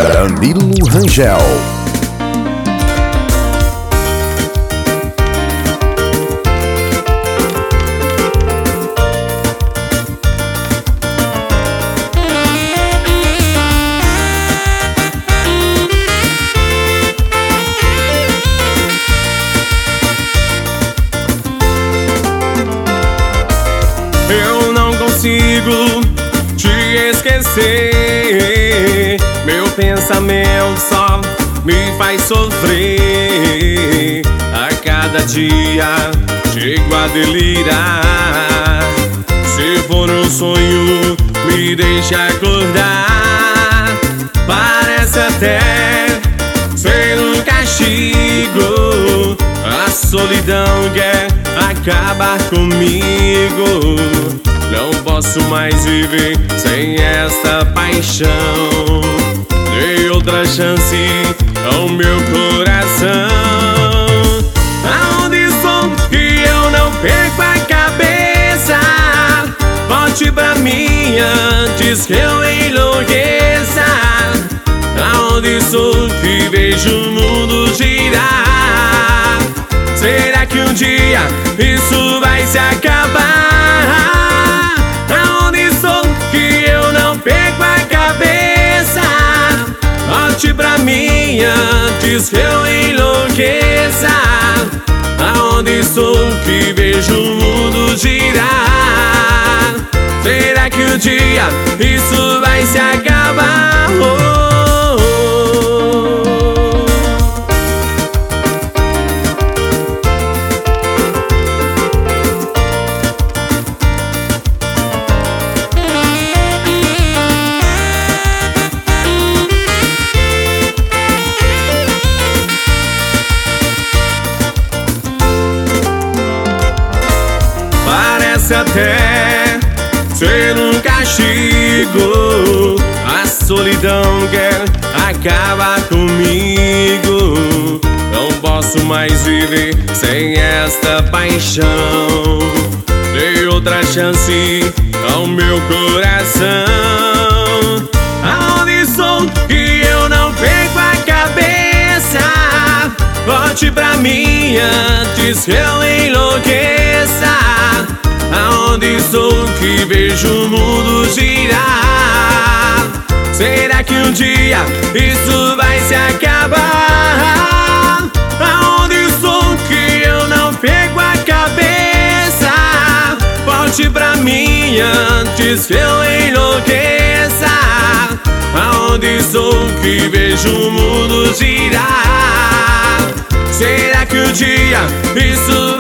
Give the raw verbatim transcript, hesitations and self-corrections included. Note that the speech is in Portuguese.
Danilo Rangel. Eu não consigo te esquecer. Meu pensamento só me faz sofrer. A cada dia chego a delirar. Se for um sonho, me deixa acordar. Parece até ser um castigo. A solidão quer acabar comigo. Não posso mais viver sem esta paixão. Dei outra chance ao meu coração. Aonde estou que eu não perco a cabeça? Volte pra mim antes que eu enlouqueça. Aonde estou que vejo o mundo girar? Será que um dia isso vai se acabar? Aonde estou que eu não perco a cabeça? Volte pra mim antes que eu enlouqueça. Aonde estou que vejo o mundo girar? Será que um dia isso vai se acabar? Oh, oh. Parece até ser um castigo. A solidão quer acabar comigo. Não posso mais viver sem esta paixão. Dei outra chance ao meu coração. Aonde estou que eu não perco a cabeça? Volte pra mim antes que eu enlouqueça. Aonde estou que vejo o mundo girar? Será que um dia isso vai se acabar? Aonde estou que eu não perco a cabeça? Volte pra mim antes que eu enlouqueça. Aonde estou que vejo o mundo girar? Será que um dia isso